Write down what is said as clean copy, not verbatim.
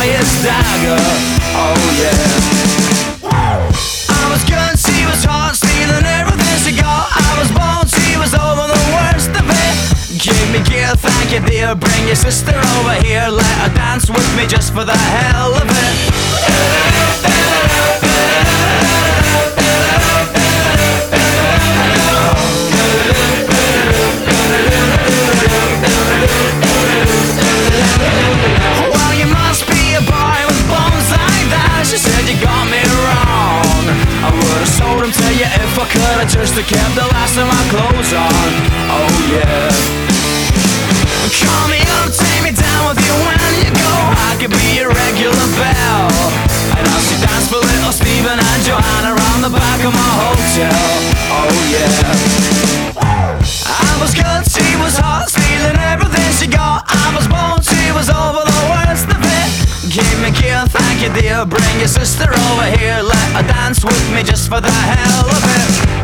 his dagger. Oh yeah. I was good, she was hot, stealing everything she got. I was bold, she was over the worst of it. Give me gear, thank you dear. Bring your sister over here, let her dance with me just for the hell of it. Well, you must be a boy with bones like that. She said you got me wrong. I would've sold him to you if I could've just kept the last of my clothes on. Oh yeah. Call me up, take me down with you when you go. I could be your regular belle, and I'll see dance for little Stephen and Joanna around the back of my hotel. Oh yeah. I was good, she was hot, stealing everything she got. I was bold, she was over the worst of it. Give me gear, thank you dear. Bring your sister over here, let her dance with me just for the hell of it.